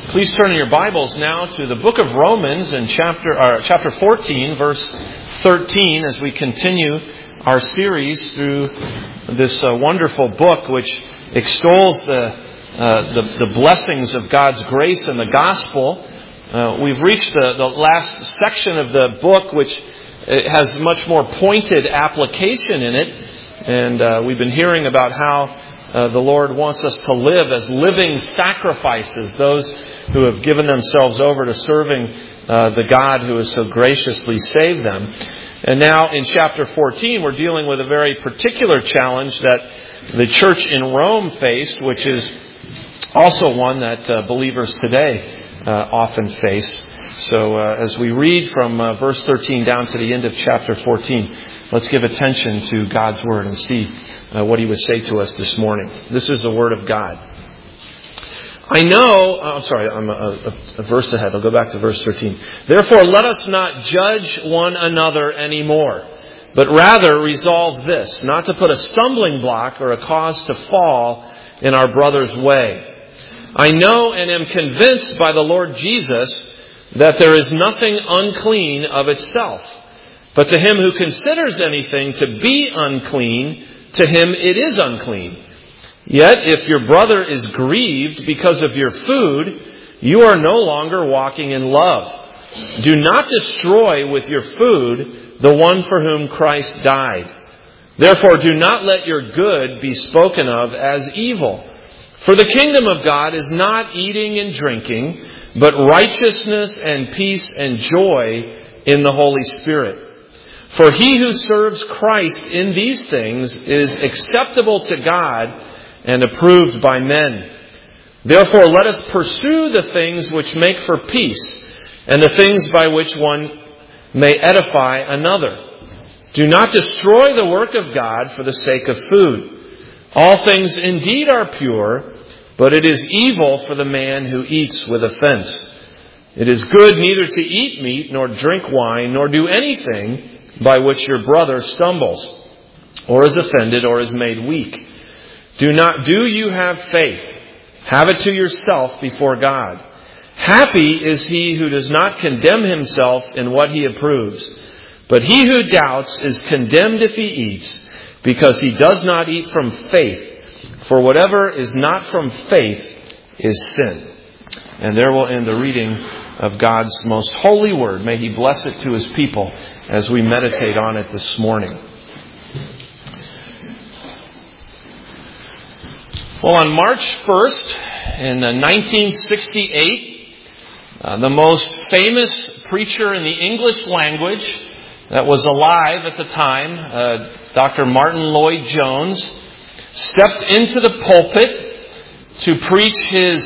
Please turn in your Bibles now to the book of Romans in chapter 14, verse 13, as we continue our series through this wonderful book which extols the blessings of God's grace and the gospel. We've reached the last section of the book, which has much more pointed application in it. And we've been hearing about how the Lord wants us to live as living sacrifices, those who have given themselves over to serving the God who has so graciously saved them. And now in chapter 14, we're dealing with a very particular challenge that the church in Rome faced, which is also one that believers today often face. So as we read from verse 13 down to the end of chapter 14, let's give attention to God's Word and see what He would say to us this morning. This is the Word of God. I know, I'm a verse ahead. I'll go back to verse 13. Therefore, let us not judge one another anymore, but rather resolve this, not to put a stumbling block or a cause to fall in our brother's way. I know and am convinced by the Lord Jesus that there is nothing unclean of itself. But to him who considers anything to be unclean, to him it is unclean. Yet if your brother is grieved because of your food, you are no longer walking in love. Do not destroy with your food the one for whom Christ died. Therefore do not let your good be spoken of as evil. For the kingdom of God is not eating and drinking, but righteousness and peace and joy in the Holy Spirit. For he who serves Christ in these things is acceptable to God and approved by men. Therefore, let us pursue the things which make for peace and the things by which one may edify another. Do not destroy the work of God for the sake of food. All things indeed are pure, but it is evil for the man who eats with offense. It is good neither to eat meat, nor drink wine, nor do anything by which your brother stumbles, or is offended, or is made weak. Do you have faith? Have it to yourself before God. Happy is he who does not condemn himself in what he approves. But he who doubts is condemned if he eats, because he does not eat from faith. For whatever is not from faith is sin. And there will end the reading of God's most holy word. May He bless it to His people as we meditate on it this morning. Well, on March 1st, in 1968, the most famous preacher in the English language that was alive at the time, Dr. Martin Lloyd-Jones, stepped into the pulpit to preach his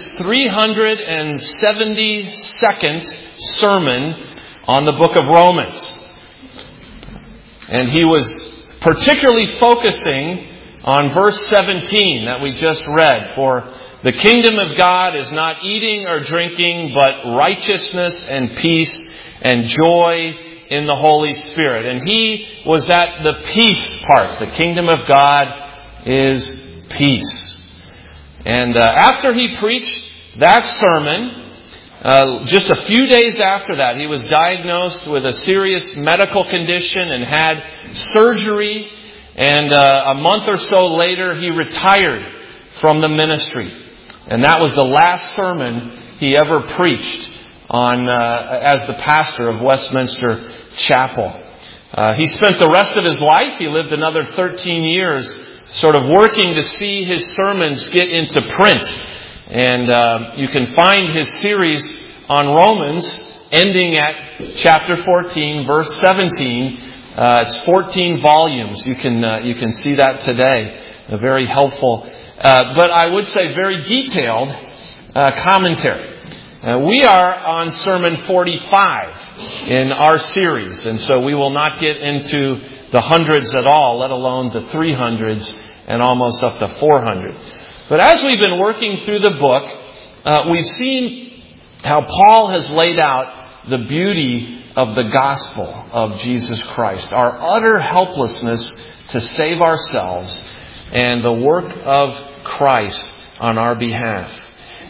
372nd sermon on the book of Romans. And he was particularly focusing on verse 17 that we just read. For the kingdom of God is not eating or drinking, but righteousness and peace and joy in the Holy Spirit. And he was at the peace part. The kingdom of God is peace. And after he preached that sermon, just a few days after that, he was diagnosed with a serious medical condition and had surgery. And a month or so later, he retired from the ministry. And that was the last sermon he ever preached on as the pastor of Westminster Chapel. He spent the rest of his life, he lived another 13 years, sort of working to see his sermons get into print. And you can find his series on Romans ending at chapter 14, verse 17. It's 14 volumes. You can see that today. A very helpful, but I would say very detailed commentary. We are on Sermon 45 in our series, and so we will not get into the hundreds at all, let alone the 300s and almost up to 400. But as we've been working through the book, we've seen how Paul has laid out the beauty of the gospel of Jesus Christ, our utter helplessness to save ourselves, and the work of Christ on our behalf.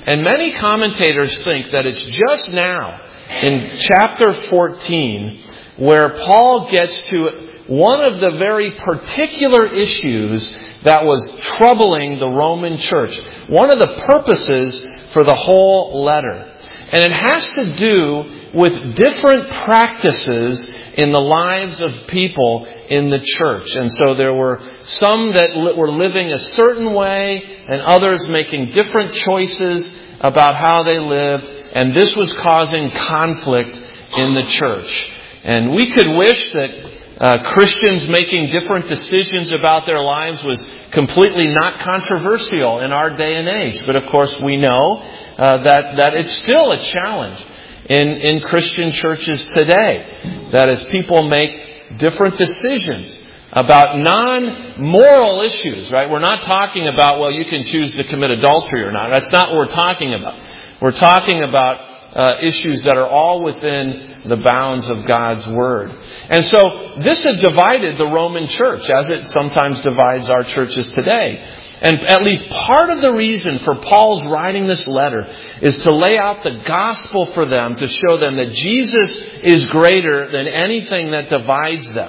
And many commentators think that it's just now in chapter 14 where Paul gets to one of the very particular issues that was troubling the Roman church. One of the purposes for the whole letter. And it has to do with different practices in the lives of people in the church. And so there were some that were living a certain way and others making different choices about how they lived. And this was causing conflict in the church. And we could wish that Christians making different decisions about their lives was completely not controversial in our day and age. But of course we know that it's still a challenge in Christian churches today. That as people make different decisions about non-moral issues, right? We're not talking about, well, you can choose to commit adultery or not. That's not what we're talking about. We're talking about issues that are all within the bounds of God's Word. And so this had divided the Roman church, as it sometimes divides our churches today. And at least part of the reason for Paul's writing this letter is to lay out the gospel for them, to show them that Jesus is greater than anything that divides them.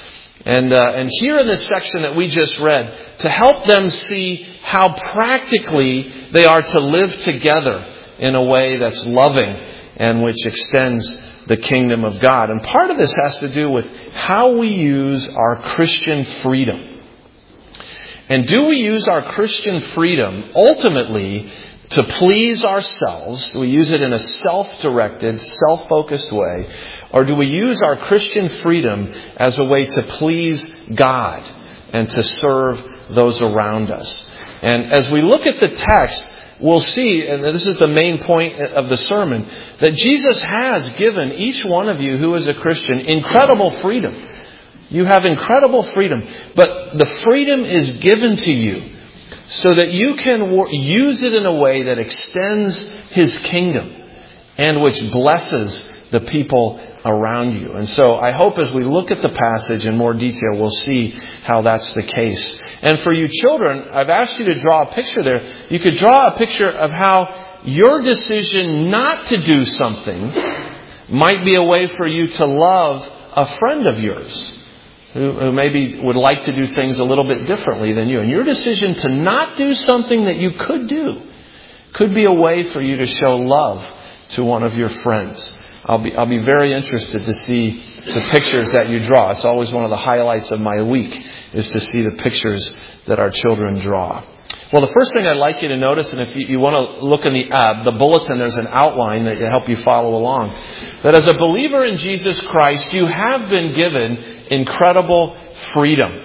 And here in this section that we just read, to help them see how practically they are to live together in a way that's loving and which extends the kingdom of God. And part of this has to do with how we use our Christian freedom. And do we use our Christian freedom ultimately to please ourselves? Do we use it in a self-directed, self-focused way? Or do we use our Christian freedom as a way to please God and to serve those around us? And as we look at the text, we'll see, and this is the main point of the sermon, that Jesus has given each one of you who is a Christian incredible freedom. You have incredible freedom, but the freedom is given to you so that you can use it in a way that extends His kingdom and which blesses the people around you. And so I hope as we look at the passage in more detail, we'll see how that's the case. And for you children, I've asked you to draw a picture there. You could draw a picture of how your decision not to do something might be a way for you to love a friend of yours who maybe would like to do things a little bit differently than you. And your decision to not do something that you could do could be a way for you to show love to one of your friends. I'll be very interested to see the pictures that you draw. It's always one of the highlights of my week is to see the pictures that our children draw. Well, the first thing I'd like you to notice, and if you want to look in the bulletin, there's an outline that will help you follow along. That as a believer in Jesus Christ, you have been given incredible freedom.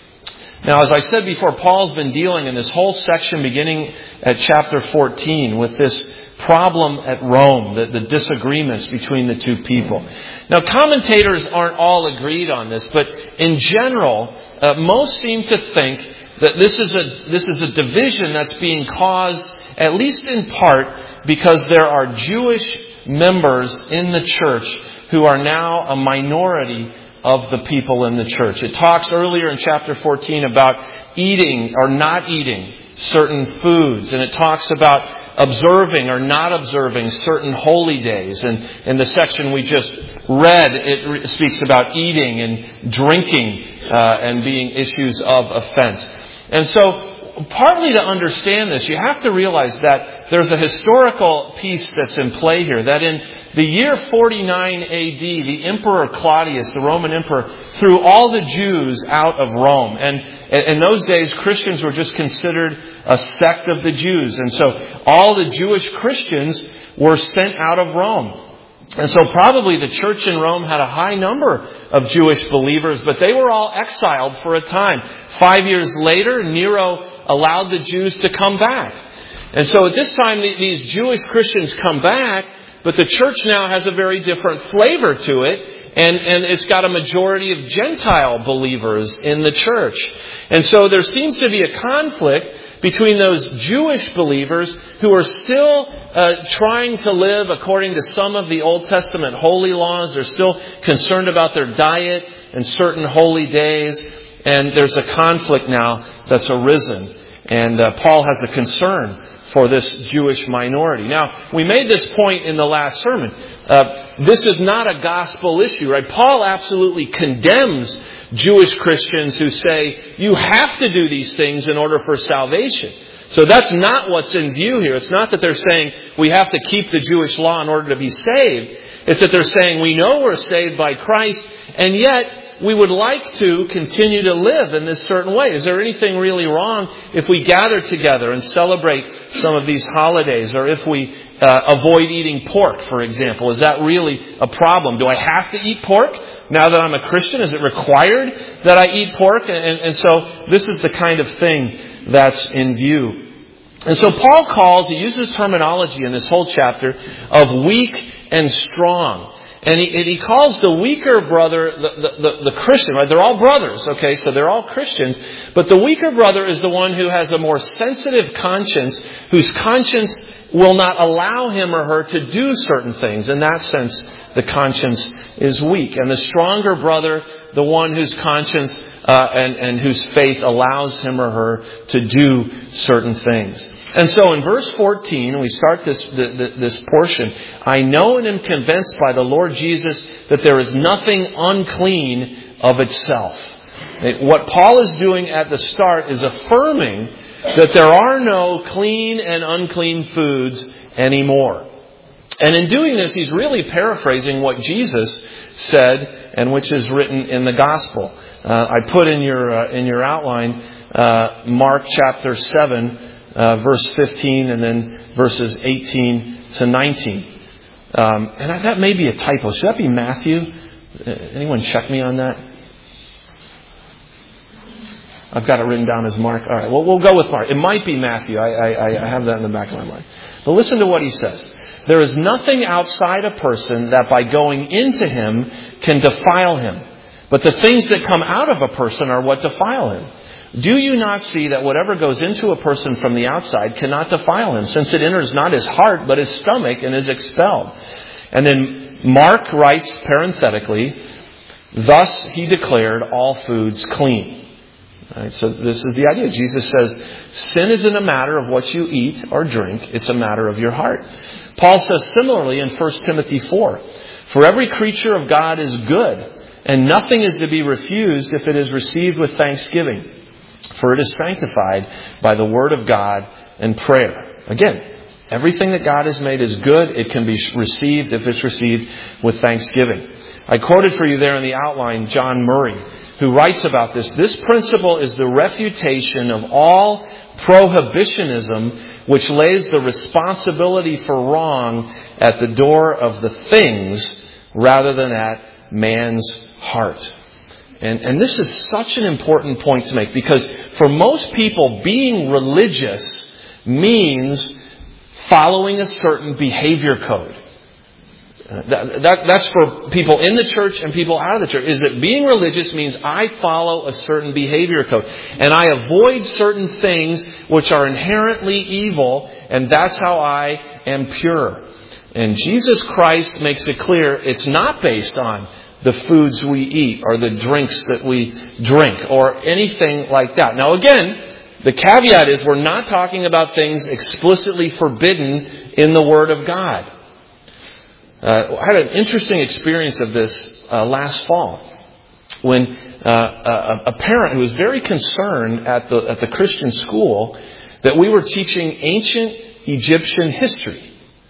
Now, as I said before, Paul's been dealing in this whole section beginning at chapter 14 with this problem at Rome, the disagreements between the two people. Now, commentators aren't all agreed on this, but in general, most seem to think that this is a division that's being caused, at least in part, because there are Jewish members in the church who are now a minority of the people in the church. It talks earlier in chapter 14 about eating or not eating certain foods, and it talks about observing or not observing certain holy days. And in the section we just read, it speaks about eating and drinking and being issues of offense. And so, partly to understand this, you have to realize that there's a historical piece that's in play here. That in the year 49 AD, the Emperor Claudius, the Roman Emperor, threw all the Jews out of Rome. And in those days, Christians were just considered a sect of the Jews. And so all the Jewish Christians were sent out of Rome. And so probably the church in Rome had a high number of Jewish believers, but they were all exiled for a time. 5 years later, Nero allowed the Jews to come back. And so at this time, these Jewish Christians come back, but the church now has a very different flavor to it. And it's got a majority of Gentile believers in the church. And so there seems to be a conflict between those Jewish believers who are still trying to live according to some of the Old Testament holy laws. They're still concerned about their diet and certain holy days. And there's a conflict now that's arisen. And Paul has a concern for this Jewish minority. Now, we made this point in the last sermon. This is not a gospel issue, right? Paul absolutely condemns Jewish Christians who say you have to do these things in order for salvation. So that's not what's in view here. It's not that they're saying we have to keep the Jewish law in order to be saved. It's that they're saying we know we're saved by Christ, and yet we would like to continue to live in this certain way. Is there anything really wrong if we gather together and celebrate some of these holidays, or if we avoid eating pork, for example? Is that really a problem? Do I have to eat pork now that I'm a Christian? Is it required that I eat pork? And so this is the kind of thing that's in view. And so Paul he uses terminology in this whole chapter of weak and strong. And he calls the weaker brother the Christian, right? They're all brothers, okay? So they're all Christians. But the weaker brother is the one who has a more sensitive conscience, whose conscience will not allow him or her to do certain things. In that sense, the conscience is weak. And the stronger brother, the one whose conscience and whose faith allows him or her to do certain things. And so in verse 14, we start this portion. I know and am convinced by the Lord Jesus that there is nothing unclean of itself. What Paul is doing at the start is affirming that there are no clean and unclean foods anymore. And in doing this, he's really paraphrasing what Jesus said, and which is written in the Gospel. I put in your outline Mark chapter 7. Verse 15 and then verses 18 to 19. And that may be a typo. Should that be Matthew? Anyone check me on that? I've got it written down as Mark. All right, well, we'll go with Mark. It might be Matthew. I have that in the back of my mind. But listen to what he says. There is nothing outside a person that by going into him can defile him. But the things that come out of a person are what defile him. Do you not see that whatever goes into a person from the outside cannot defile him, since it enters not his heart but his stomach and is expelled? And then Mark writes parenthetically, thus he declared all foods clean. Right, so this is the idea. Jesus says, sin isn't a matter of what you eat or drink. It's a matter of your heart. Paul says similarly in 1 Timothy 4, for every creature of God is good, and nothing is to be refused if it is received with thanksgiving. For it is sanctified by the word of God and prayer. Again, everything that God has made is good. It can be received if it's received with thanksgiving. I quoted for you there in the outline John Murray, who writes about this. This principle is the refutation of all prohibitionism, which lays the responsibility for wrong at the door of the things rather than at man's heart. And this is such an important point to make, because for most people, being religious means following a certain behavior code. That's for people in the church and people out of the church. Is that being religious means I follow a certain behavior code. And I avoid certain things which are inherently evil, and that's how I am pure. And Jesus Christ makes it clear it's not based on the foods we eat or the drinks that we drink or anything like that. Now again, the caveat is we're not talking about things explicitly forbidden in the Word of God. I had an interesting experience of this last fall when a parent who was very concerned at the Christian school that we were teaching ancient Egyptian history.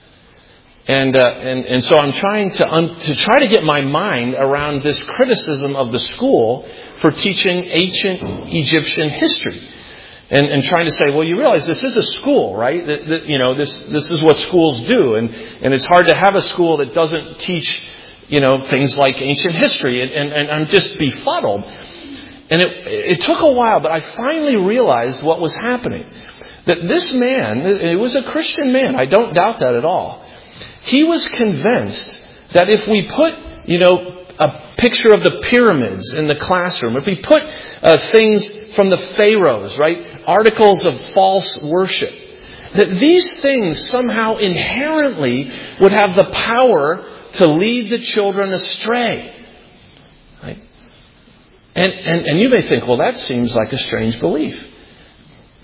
And so I'm trying to get my mind around this criticism of the school for teaching ancient Egyptian history, and trying to say, well, you realize this is a school, right? This is what schools do, and it's hard to have a school that doesn't teach, things like ancient history, and I'm just befuddled. And it took a while, but I finally realized what was happening. That this man, it was a Christian man, I don't doubt that at all. He was convinced that if we put, a picture of the pyramids in the classroom, if we put things from the pharaohs, right, articles of false worship, that these things somehow inherently would have the power to lead the children astray. Right? And you may think, well, that seems like a strange belief.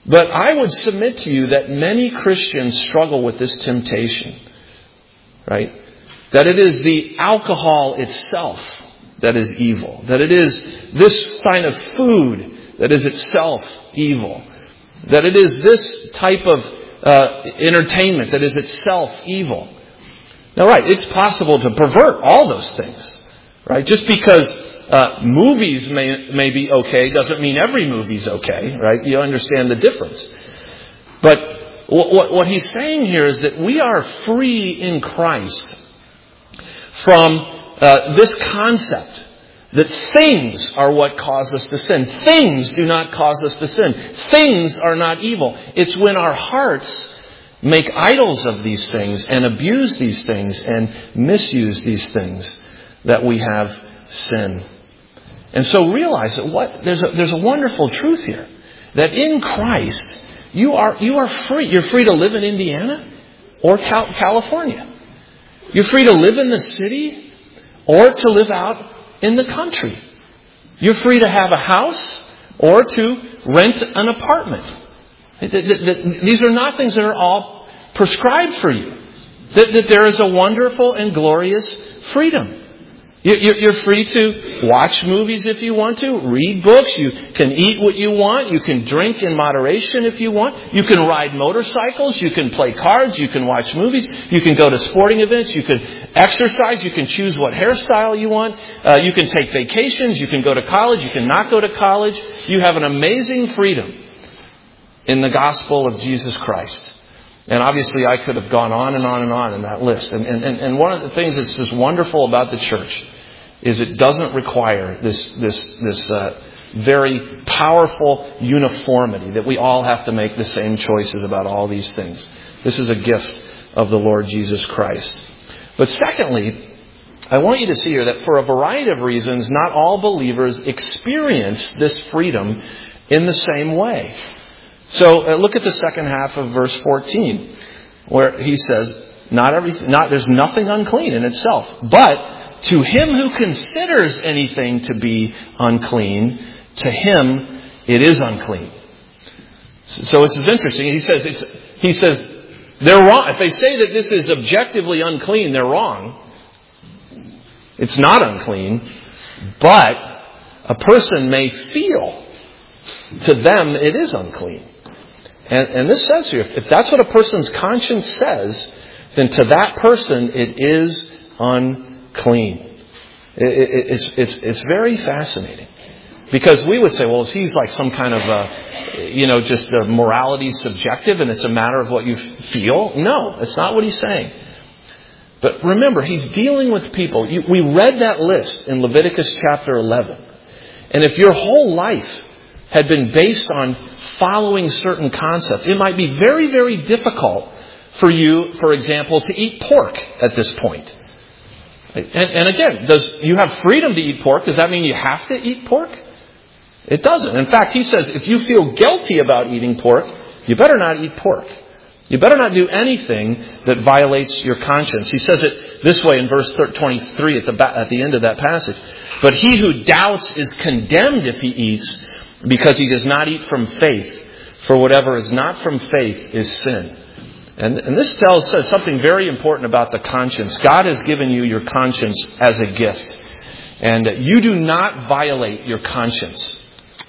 But I would submit to you that many Christians struggle with this temptation, right? That it is the alcohol itself that is evil. That it is this kind of food that is itself evil. That it is this type of entertainment that is itself evil. Now, right, it's possible to pervert all those things, right? Just because movies may be okay doesn't mean every movie's okay, right? You understand the difference. But what he's saying here is that we are free in Christ from this concept that things are what cause us to sin. Things do not cause us to sin. Things are not evil. It's when our hearts make idols of these things and abuse these things and misuse these things that we have sin. And so realize that there's a wonderful truth here. That in Christ, you are free. You're free to live in Indiana or California. You're free to live in the city or to live out in the country. You're free to have a house or to rent an apartment. These are not things that are all prescribed for you. That there is a wonderful and glorious freedom. You're free to watch movies if you want to, read books, you can eat what you want, you can drink in moderation if you want, you can ride motorcycles, you can play cards, you can watch movies, you can go to sporting events, you can exercise, you can choose what hairstyle you want, you can take vacations, you can go to college, you can not go to college. You have an amazing freedom in the gospel of Jesus Christ. And obviously I could have gone on and on and on in that list. And one of the things that's just wonderful about the church is it doesn't require this very powerful uniformity that we all have to make the same choices about all these things. This is a gift of the Lord Jesus Christ. But secondly, I want you to see here that for a variety of reasons, not all believers experience this freedom in the same way. So look at the second half of verse 14, where he says, there's nothing unclean in itself, but to him who considers anything to be unclean, to him it is unclean. So this is interesting. He says they're wrong. If they say that this is objectively unclean, they're wrong. It's not unclean, but a person may feel to them it is unclean. And this says here, if that's what a person's conscience says, then to that person it is unclean. It's very fascinating. Because we would say, well, he's like some kind of, just a morality subjective and it's a matter of what you feel. No, it's not what he's saying. But remember, he's dealing with people. We read that list in Leviticus chapter 11. And if your whole life had been based on following certain concepts, it might be very, very difficult for you, for example, to eat pork at this point. And again, you have freedom to eat pork? Does that mean you have to eat pork? It doesn't. In fact, he says if you feel guilty about eating pork, you better not eat pork. You better not do anything that violates your conscience. He says it this way in verse 23 at the end of that passage. But he who doubts is condemned if he eats, because he does not eat from faith. For whatever is not from faith is sin. And this says something very important about the conscience. God has given you your conscience as a gift. And you do not violate your conscience.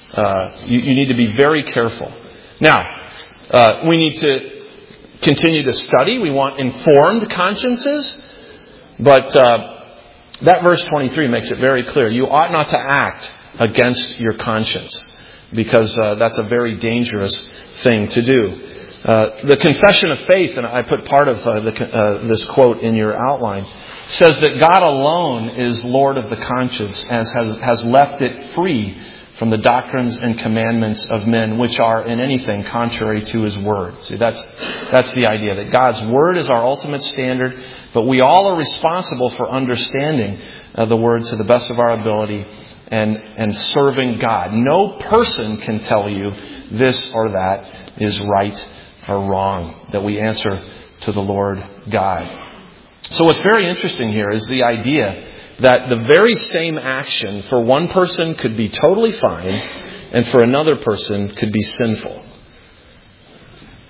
You need to be very careful. Now, we need to continue to study. We want informed consciences. But that verse 23 makes it very clear. You ought not to act against your conscience, because that's a very dangerous thing to do. The Confession of Faith, and I put part of this quote in your outline, says that God alone is Lord of the conscience, as has left it free from the doctrines and commandments of men, which are in anything contrary to His Word. See, that's the idea, that God's Word is our ultimate standard, but we all are responsible for understanding the Word to the best of our ability and serving God. No person can tell you this or that is right or wrong, that we answer to the Lord God. So what's very interesting here is the idea that the very same action for one person could be totally fine and for another person could be sinful.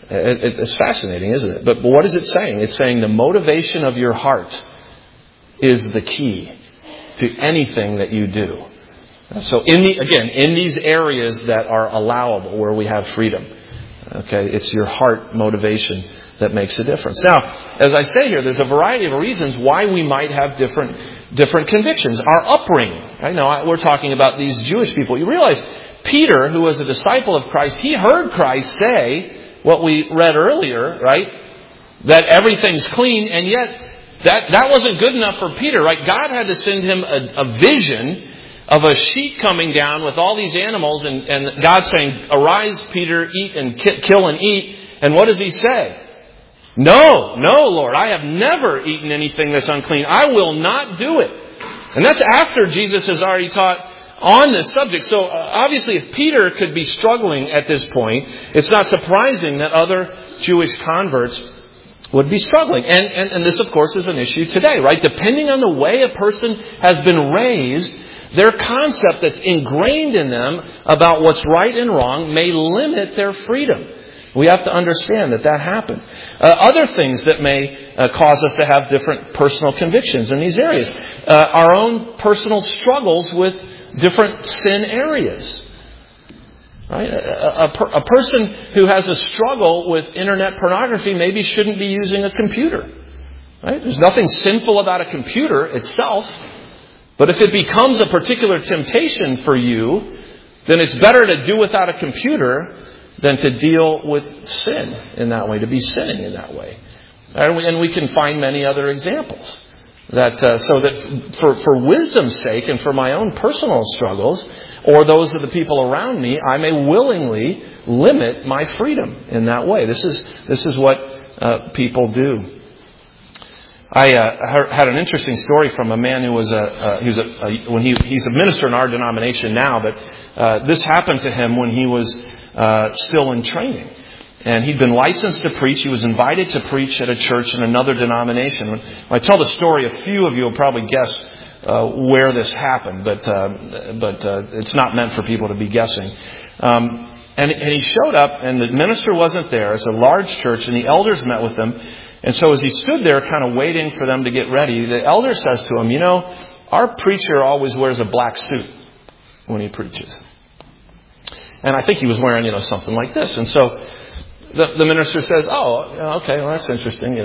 It's fascinating, isn't it? But what is it saying? It's saying the motivation of your heart is the key to anything that you do. So in these areas that are allowable, where we have freedom, okay, it's your heart motivation that makes a difference. Now, as I say here, there's a variety of reasons why we might have different convictions. Our upbringing. I know we're talking about these Jewish people. You realize Peter, who was a disciple of Christ, he heard Christ say what we read earlier, right? That everything's clean, and yet that wasn't good enough for Peter, right? God had to send him a vision of a sheet coming down with all these animals, and God saying, "Arise, Peter, eat and kill and eat." And what does he say? No, Lord, I have never eaten anything that's unclean. I will not do it. And that's after Jesus has already taught on this subject. So obviously, if Peter could be struggling at this point, it's not surprising that other Jewish converts would be struggling. And this, of course, is an issue today, right? Depending on the way a person has been raised, their concept that's ingrained in them about what's right and wrong may limit their freedom. We have to understand that happened. Other things that may cause us to have different personal convictions in these areas. Our own personal struggles with different sin areas. Right? A person who has a struggle with internet pornography maybe shouldn't be using a computer. Right? There's nothing sinful about a computer itself. But if it becomes a particular temptation for you, then it's better to do without a computer than to deal with sin in that way, to be sinning in that way. And we can find many other examples. So that for wisdom's sake and for my own personal struggles, or those of the people around me, I may willingly limit my freedom in that way. This is what people do. I had an interesting story from a man who was he's a minister in our denomination now, but this happened to him when he was still in training. And he'd been licensed to preach. He was invited to preach at a church in another denomination. When I tell the story, a few of you will probably guess where this happened, but it's not meant for people to be guessing. And he showed up, and the minister wasn't there. It's a large church, and the elders met with him. And so as he stood there kind of waiting for them to get ready, the elder says to him, our preacher always wears a black suit when he preaches. And I think he was wearing, something like this. And so the minister says, "Oh, okay, well, that's interesting,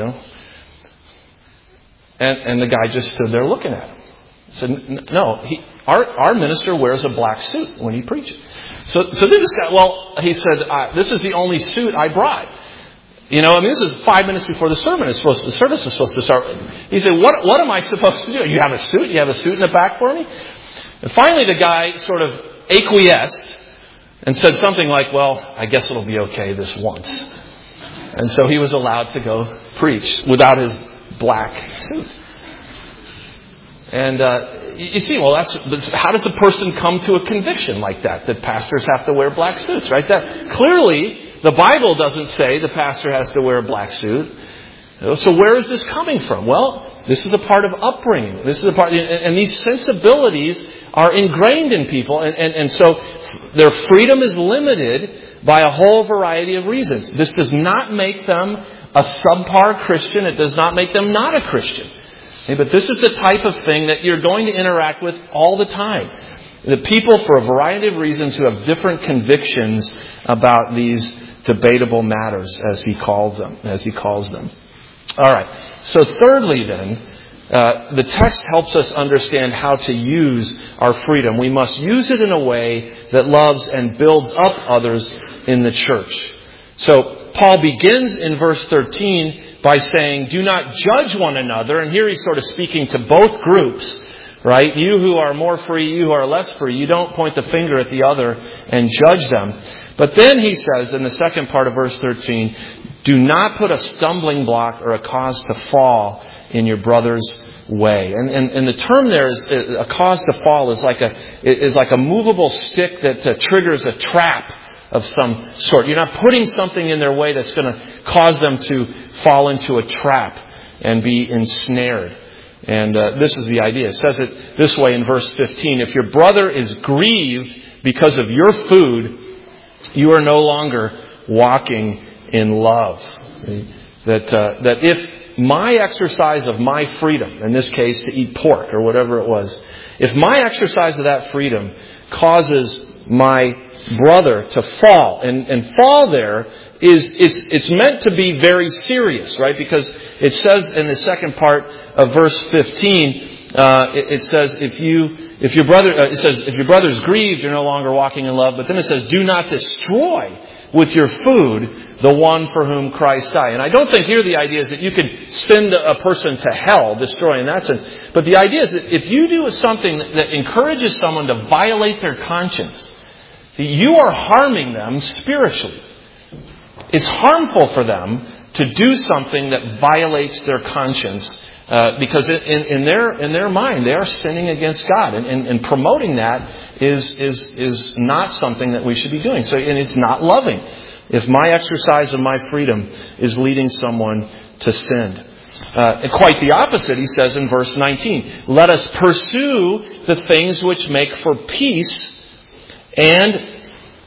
And the guy just stood there looking at him. He said, "No, our minister wears a black suit when he preaches." So then this guy, he said, "This is the only suit I brought." This is 5 minutes before the service is supposed to start. He said, "What am I supposed to do? You have a suit? You have a suit in the back for me?" And finally, the guy sort of acquiesced and said something like, "Well, I guess it'll be okay this once." And so he was allowed to go preach without his black suit. And you see, how does a person come to a conviction like that pastors have to wear black suits, right? That clearly the Bible doesn't say the pastor has to wear a black suit. So where is this coming from? Well, this is a part of upbringing. This is a part, and these sensibilities are ingrained in people, and so their freedom is limited by a whole variety of reasons. This does not make them a subpar Christian. It does not make them not a Christian. Okay, but this is the type of thing that you're going to interact with all the time. The people, for a variety of reasons, who have different convictions about these debatable matters, as he calls them. All right. So thirdly, then, the text helps us understand how to use our freedom. We must use it in a way that loves and builds up others in the church. So Paul begins in verse 13 by saying, "Do not judge one another." And here he's sort of speaking to both groups, right? You who are more free, you who are less free. You don't point the finger at the other and judge them. But then he says in the second part of verse 13, "Do not put a stumbling block or a cause to fall in your brother's way." And the term there is a cause to fall is like a movable stick that triggers a trap of some sort. You're not putting something in their way that's going to cause them to fall into a trap and be ensnared. And this is the idea. It says it this way in verse 15. "If your brother is grieved because of your food, you are no longer walking in love. See? That if my exercise of my freedom, in this case to eat pork or whatever it was, if my exercise of that freedom causes my brother to fall, and fall there it's meant to be very serious, right? Because it says in the second part of verse 15, it says if your brother is grieved, you're no longer walking in love. But then it says, do not destroy with your food the one for whom Christ died. And I don't think here the idea is that you can send a person to hell, destroy in that sense. But the idea is that if you do something that encourages someone to violate their conscience, see, you are harming them spiritually. It's harmful for them to do something that violates their conscience. Because in their mind, they are sinning against God. And promoting that is not something that we should be doing. And it's not loving. If my exercise of my freedom is leading someone to sin. Quite the opposite, he says in verse 19. Let us pursue the things which make for peace and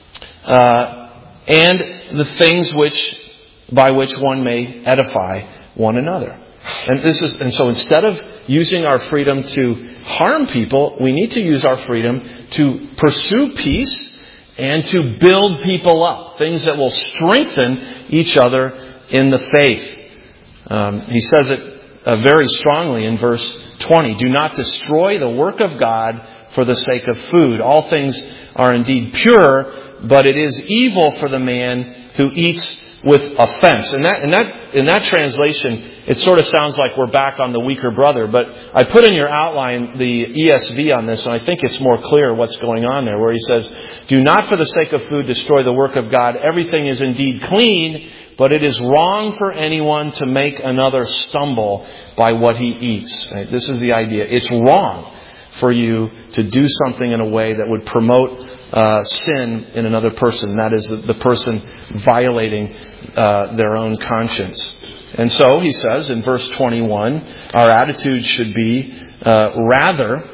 the things by which one may edify one another. And so instead of using our freedom to harm people, we need to use our freedom to pursue peace and to build people up. Things that will strengthen each other in the faith. He says it very strongly in verse 20. Do not destroy the work of God for the sake of food. All things are indeed pure, but it is evil for the man who eats with offense. In that translation, it sort of sounds like we're back on the weaker brother. But I put in your outline the ESV on this, and I think it's more clear what's going on there, where he says, do not for the sake of food destroy the work of God. Everything is indeed clean, but it is wrong for anyone to make another stumble by what he eats. Right? This is the idea. It's wrong for you to do something in a way that would promote sin in another person. That is the person violating their own conscience. And so, he says in verse 21, our attitude should be rather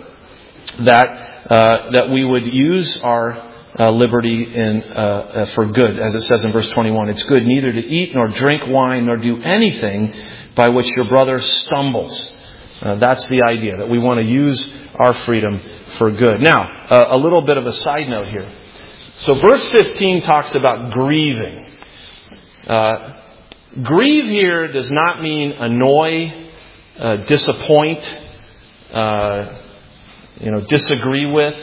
that we would use our liberty for good. As it says in verse 21, it's good neither to eat nor drink wine nor do anything by which your brother stumbles. That's the idea, that we want to use our freedom for good. Now, a little bit of a side note here. So verse 15 talks about grieving. Grieve here does not mean annoy, disappoint, disagree with.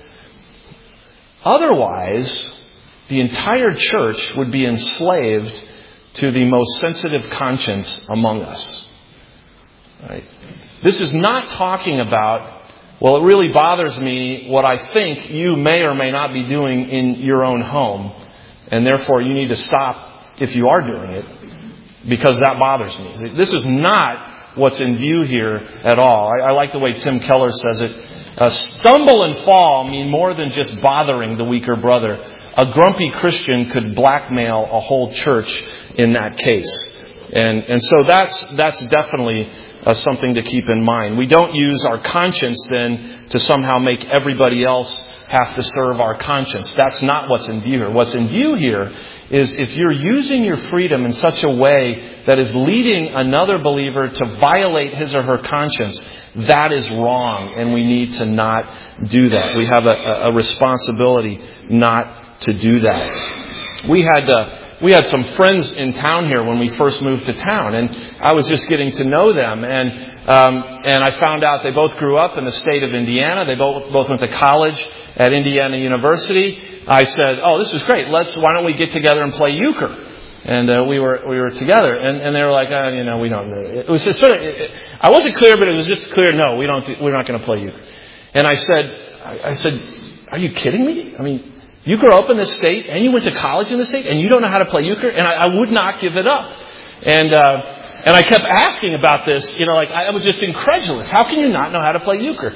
Otherwise, the entire church would be enslaved to the most sensitive conscience among us. Right? This is not talking about, well, it really bothers me what I think you may or may not be doing in your own home, and therefore you need to stop if you are doing it, because that bothers me. This is not what's in view here at all. I like the way Tim Keller says it. Stumble and fall mean more than just bothering the weaker brother. A grumpy Christian could blackmail a whole church in that case. And so that's definitely something to keep in mind. We don't use our conscience then to somehow make everybody else have to serve our conscience. That's not what's in view here. What's in view here is if you're using your freedom in such a way that is leading another believer to violate his or her conscience, that is wrong, and we need to not do that. We have a responsibility not to do that. We had some friends in town here when we first moved to town, and I was just getting to know them, and I found out they both grew up in the state of Indiana. They both went to college at Indiana University. I said, "Oh, this is great. Why don't we get together and play euchre?" And we were together, and they were like, we don't. It was just sort of. I wasn't clear, but it was just clear. No, we're not going to play euchre. And I said, "Are you kidding me? I mean, you grew up in this state, and you went to college in this state, and you don't know how to play euchre?" And I would not give it up. And I kept asking about this. I was just incredulous. How can you not know how to play euchre?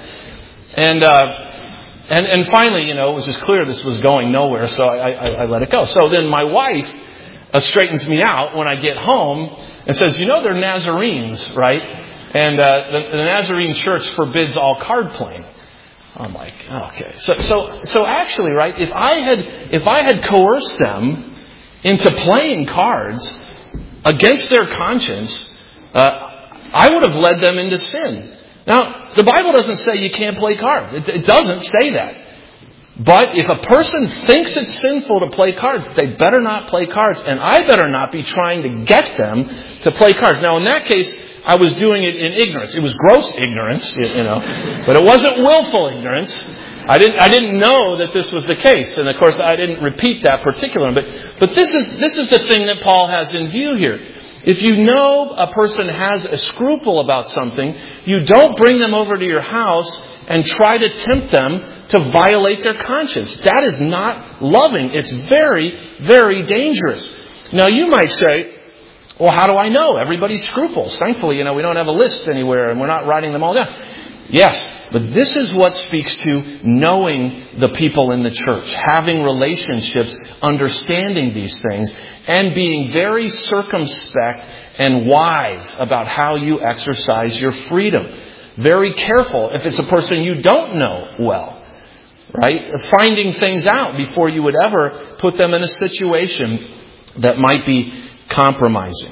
And finally, it was just clear this was going nowhere, so I let it go. So then my wife straightens me out when I get home and says, they're Nazarenes, right? And the Nazarene church forbids all card playing. I'm like, okay. So actually, right, if I had coerced them into playing cards against their conscience, I would have led them into sin. Now, the Bible doesn't say you can't play cards. It doesn't say that. But if a person thinks it's sinful to play cards, they better not play cards. And I better not be trying to get them to play cards. Now, in that case, I was doing it in ignorance. It was gross ignorance, but it wasn't willful ignorance. I didn't know that this was the case. And of course, I didn't repeat that particular one. But this is the thing that Paul has in view here. If you know a person has a scruple about something, you don't bring them over to your house and try to tempt them to violate their conscience. That is not loving. It's very, very dangerous. Now, you might say, well, how do I know? Everybody's scruples. Thankfully, we don't have a list anywhere and we're not writing them all down. Yes, but this is what speaks to knowing the people in the church, having relationships, understanding these things, and being very circumspect and wise about how you exercise your freedom. Very careful if it's a person you don't know well, right? Finding things out before you would ever put them in a situation that might be compromising.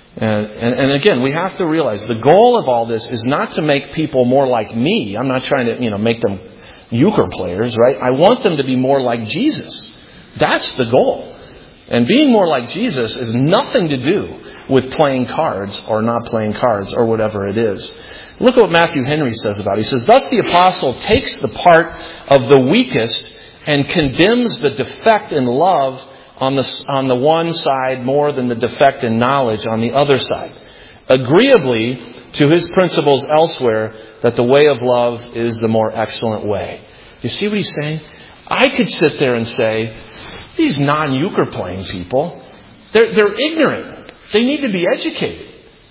And again, we have to realize the goal of all this is not to make people more like me. I'm not trying to, make them euchre players, right? I want them to be more like Jesus. That's the goal. And being more like Jesus is nothing to do with playing cards or not playing cards or whatever it is. Look at what Matthew Henry says about it. He says, thus the apostle takes the part of the weakest and condemns the defect in love on the one side more than the defect in knowledge on the other side, agreeably to his principles elsewhere that the way of love is the more excellent way. You see what he's saying? I could sit there and say, these non-euchre playing people, they're ignorant. They need to be educated.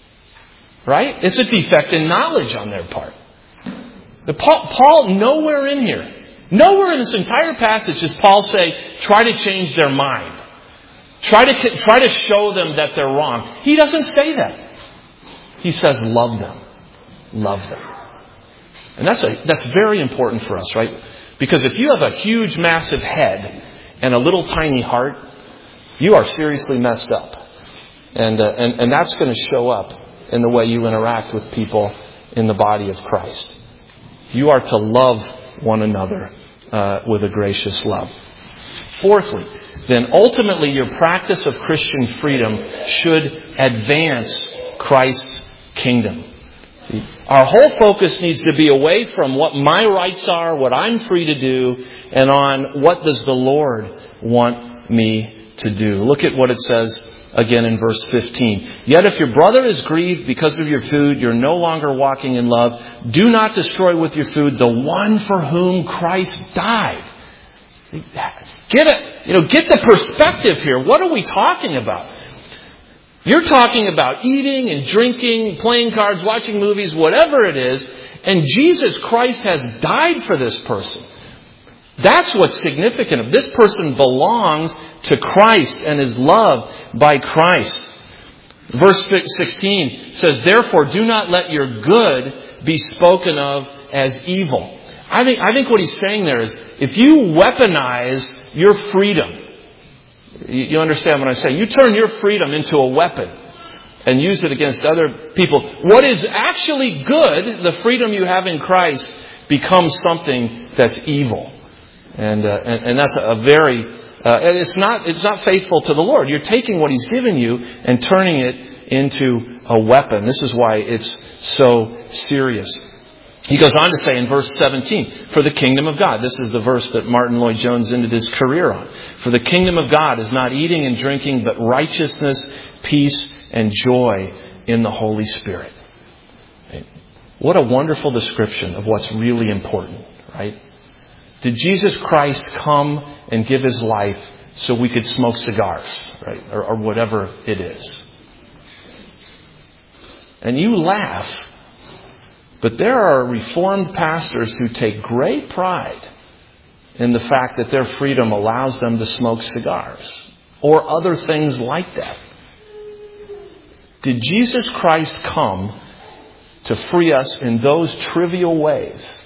Right? It's a defect in knowledge on their part. Paul, nowhere in here, nowhere in this entire passage does Paul say, try to change their mind. Try to show them that they're wrong. He doesn't say that. He says, love them. Love them. And that's very important for us, right? Because if you have a huge, massive head and a little tiny heart, you are seriously messed up. And that's going to show up in the way you interact with people in the body of Christ. You are to love one another with a gracious love. Fourthly, then ultimately your practice of Christian freedom should advance Christ's kingdom. See, our whole focus needs to be away from what my rights are, what I'm free to do, and on what does the Lord want me to do. Look at what it says again in verse 15. Yet if your brother is grieved because of your food, you're no longer walking in love. Do not destroy with your food the one for whom Christ died. Get the perspective here. What are we talking about? You're talking about eating and drinking, playing cards, watching movies, whatever it is, and Jesus Christ has died for this person. That's what's significant. This person belongs to Christ and is loved by Christ. Verse 16 says, therefore, do not let your good be spoken of as evil. I think what he's saying there is, if you weaponize your freedom, you understand what I'm saying? You turn your freedom into a weapon and use it against other people. What is actually good, the freedom you have in Christ, becomes something that's evil. And that's a very, it's not faithful to the Lord. You're taking what He's given you and turning it into a weapon. This is why it's so serious. He goes on to say in verse 17, for the kingdom of God. This is the verse that Martin Lloyd-Jones ended his career on. For the kingdom of God is not eating and drinking, but righteousness, peace, and joy in the Holy Spirit. Right? What a wonderful description of what's really important, right? Did Jesus Christ come and give His life so we could smoke cigars, right? Or whatever it is. And you laugh. But there are Reformed pastors who take great pride in the fact that their freedom allows them to smoke cigars or other things like that. Did Jesus Christ come to free us in those trivial ways?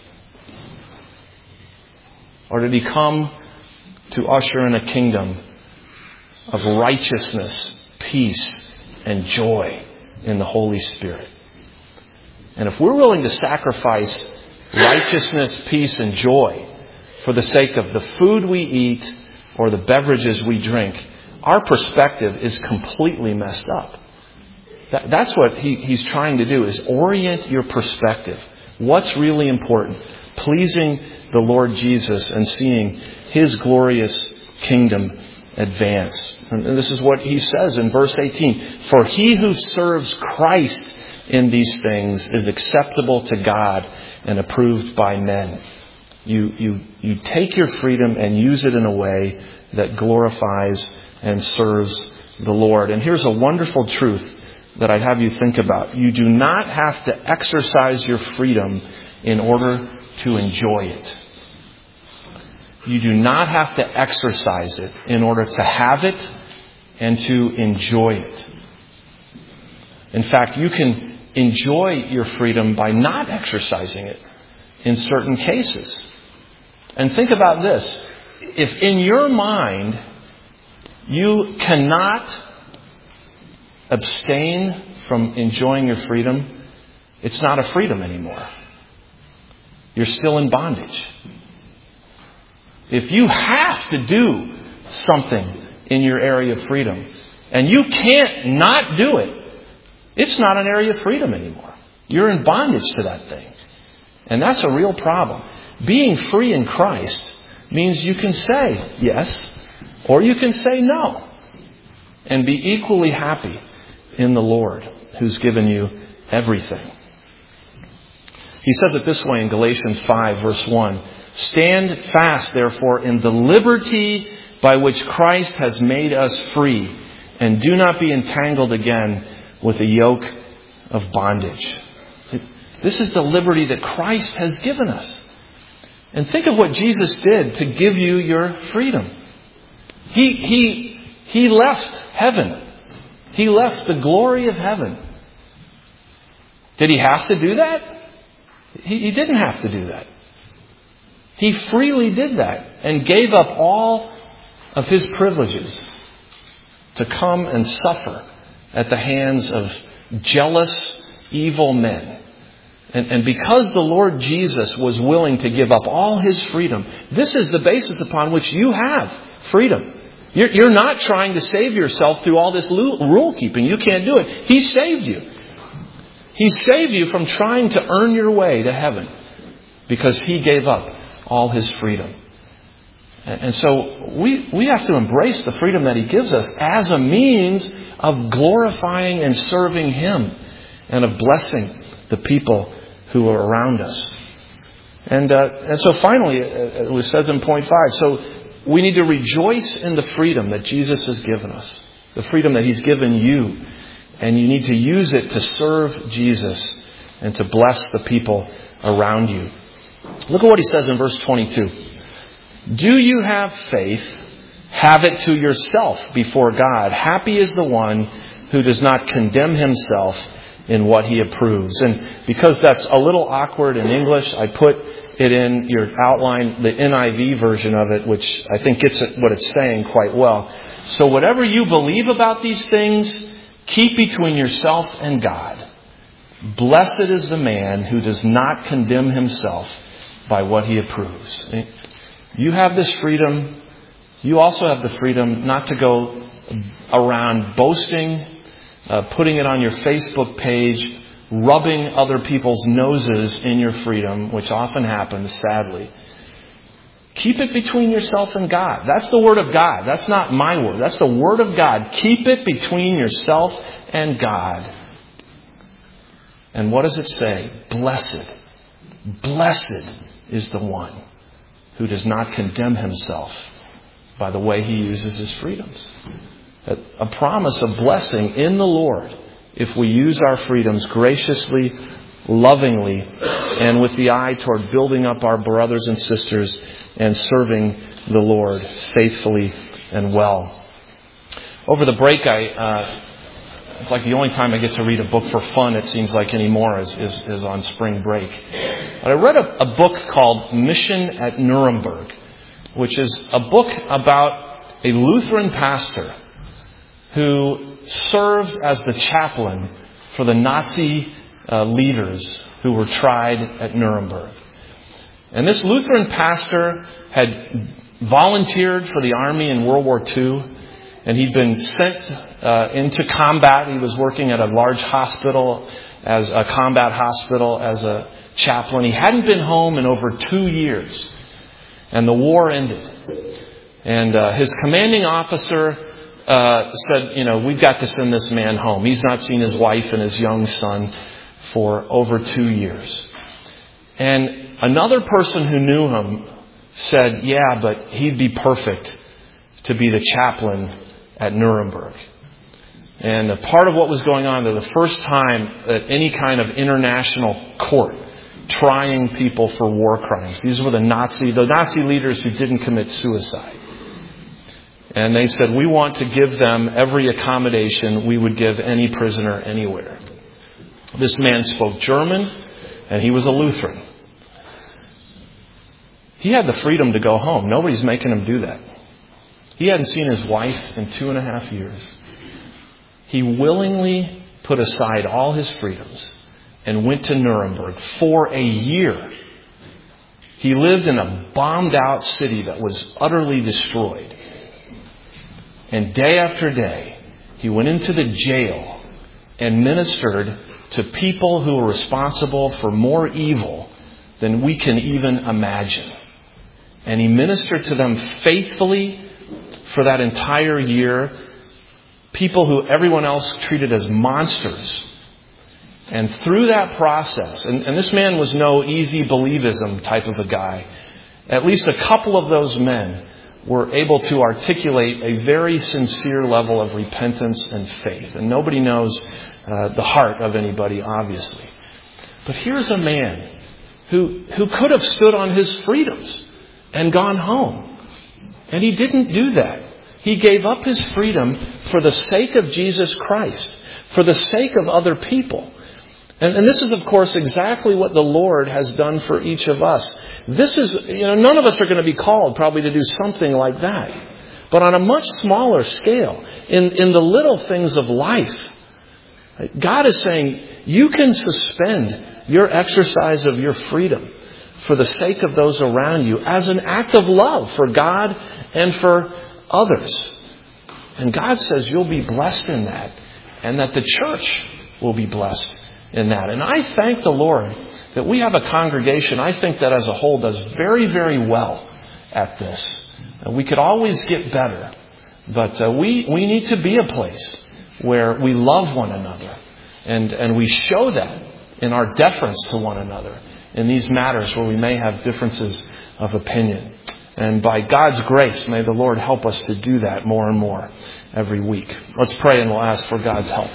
Or did He come to usher in a kingdom of righteousness, peace, and joy in the Holy Spirit. And if we're willing to sacrifice righteousness, peace, and joy for the sake of the food we eat or the beverages we drink, our perspective is completely messed up. That's what he's trying to do, is orient your perspective. What's really important? Pleasing the Lord Jesus and seeing His glorious kingdom advance. And this is what he says in verse 18. For he who serves Christ in these things is acceptable to God and approved by men. You take your freedom and use it in a way that glorifies and serves the Lord. And here's a wonderful truth that I'd have you think about. You do not have to exercise your freedom in order to enjoy it. You do not have to exercise it in order to have it and to enjoy it. In fact, you can enjoy your freedom by not exercising it in certain cases. And think about this. If in your mind you cannot abstain from enjoying your freedom, it's not a freedom anymore. You're still in bondage. If you have to do something in your area of freedom and you can't not do it, it's not an area of freedom anymore. You're in bondage to that thing. And that's a real problem. Being free in Christ means you can say yes or you can say no and be equally happy in the Lord who's given you everything. He says it this way in Galatians 5 verse 1. Stand fast, therefore, in the liberty by which Christ has made us free, and do not be entangled again with a yoke of bondage. This is the liberty that Christ has given us. And think of what Jesus did to give you your freedom. He left heaven. He left the glory of heaven. Did he have to do that? He didn't have to do that. He freely did that and gave up all of his privileges to come and suffer at the hands of jealous, evil men. And because the Lord Jesus was willing to give up all his freedom, this is the basis upon which you have freedom. You're not trying to save yourself through all this rule keeping. You can't do it. He saved you. He saved you from trying to earn your way to heaven because he gave up all his freedom. And so we have to embrace the freedom that he gives us as a means of glorifying and serving him and of blessing the people who are around us. And so finally, it says in point 5, so we need to rejoice in the freedom that Jesus has given us, the freedom that he's given you. And you need to use it to serve Jesus and to bless the people around you. Look at what he says in verse 22. Do you have faith? Have it to yourself before God. Happy is the one who does not condemn himself in what he approves. And because that's a little awkward in English, I put it in your outline, the NIV version of it, which I think gets at what it's saying quite well. So whatever you believe about these things, keep between yourself and God. Blessed is the man who does not condemn himself by what he approves. You have this freedom. You also have the freedom not to go around boasting, putting it on your Facebook page, rubbing other people's noses in your freedom, which often happens, sadly. Keep it between yourself and God. That's the Word of God. That's not my word. That's the Word of God. Keep it between yourself and God. And what does it say? Blessed. Blessed is the one who does not condemn himself by the way he uses his freedoms. A promise of blessing in the Lord if we use our freedoms graciously, lovingly, and with the eye toward building up our brothers and sisters and serving the Lord faithfully and well. Over the break, it's like the only time I get to read a book for fun, it seems like anymore, is on spring break. But I read a book called Mission at Nuremberg, which is a book about a Lutheran pastor who served as the chaplain for the Nazi leaders who were tried at Nuremberg. And this Lutheran pastor had volunteered for the army in World War II, and he'd been sent into combat. He was working at a large hospital, as a combat hospital, as a chaplain. He hadn't been home in over 2 years, and the war ended. And his commanding officer said, we've got to send this man home. He's not seen his wife and his young son for over 2 years. And another person who knew him said, yeah, but he'd be perfect to be the chaplain at Nuremberg. And a part of what was going on there, the first time that any kind of international court trying people for war crimes. These were the Nazi leaders who didn't commit suicide. And they said, we want to give them every accommodation we would give any prisoner anywhere. This man spoke German, and he was a Lutheran. He had the freedom to go home. Nobody's making him do that. He hadn't seen his wife in 2.5 years. He willingly put aside all his freedoms and went to Nuremberg for a year. He lived in a bombed out city that was utterly destroyed. And day after day, he went into the jail and ministered to people who were responsible for more evil than we can even imagine. And he ministered to them faithfully for that entire year. People who everyone else treated as monsters. And through that process, and this man was no easy believism type of a guy, at least a couple of those men were able to articulate a very sincere level of repentance and faith. And nobody knows the heart of anybody, obviously. But here's a man who could have stood on his freedoms and gone home. And he didn't do that. He gave up his freedom for the sake of Jesus Christ, for the sake of other people. And this is, of course, exactly what the Lord has done for each of us. This is, none of us are going to be called probably to do something like that. But on a much smaller scale, in the little things of life, God is saying, you can suspend your exercise of your freedom for the sake of those around you as an act of love for God and for others. And God says you'll be blessed in that, and that the church will be blessed in that. And I thank the Lord that we have a congregation, I think, that as a whole does very, very well at this. We could always get better, but we need to be a place where we love one another, and we show that in our deference to one another in these matters where we may have differences of opinion. And by God's grace, may the Lord help us to do that more and more every week. Let's pray and we'll ask for God's help.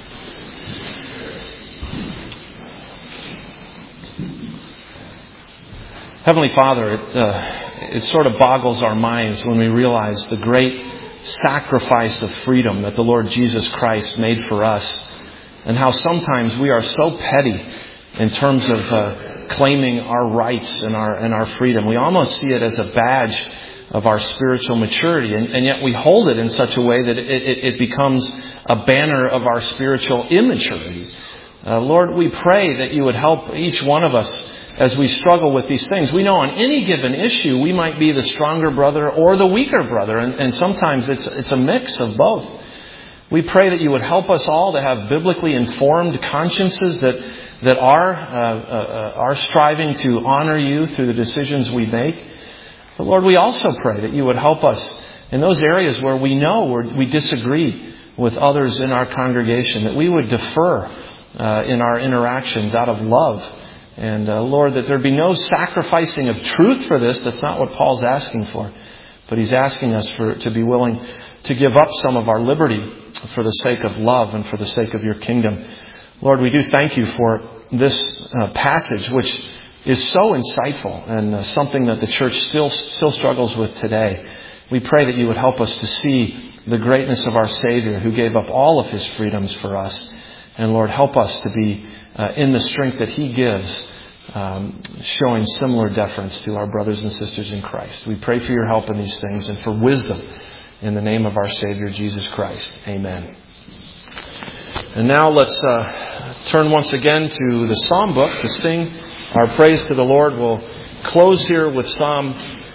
Heavenly Father, it sort of boggles our minds when we realize the great sacrifice of freedom that the Lord Jesus Christ made for us, and how sometimes we are so petty in terms of claiming our rights and our freedom. We almost see it as a badge of our spiritual maturity, and yet we hold it in such a way that it becomes a banner of our spiritual immaturity. Lord, we pray that you would help each one of us as we struggle with these things. We know on any given issue we might be the stronger brother or the weaker brother, and sometimes it's a mix of both. We pray that you would help us all to have biblically informed consciences that are striving to honor you through the decisions we make. But Lord, we also pray that you would help us in those areas where we know we disagree with others in our congregation, that we would defer in our interactions out of love. And Lord, that there be no sacrificing of truth for this. That's not what Paul's asking for. But he's asking us to be willing to give up some of our liberty for the sake of love and for the sake of your kingdom. Lord, we do thank you for this passage, which is so insightful and something that the church still struggles with today. We pray that you would help us to see the greatness of our Savior, who gave up all of his freedoms for us. And Lord, help us to be in the strength that he gives, showing similar deference to our brothers and sisters in Christ. We pray for your help in these things and for wisdom in the name of our Savior, Jesus Christ. Amen. And now let's turn once again to the Psalm book to sing our praise to the Lord. We'll close here with Psalm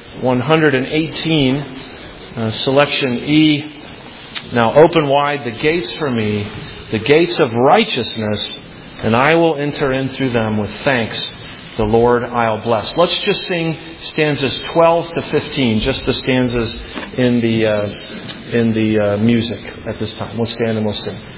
118, selection E. Now open wide the gates for me, the gates of righteousness, and I will enter in through them with thanks. The Lord I'll bless. Let's just sing stanzas 12 to 15, just the stanzas in the music at this time. We'll stand and we'll sing.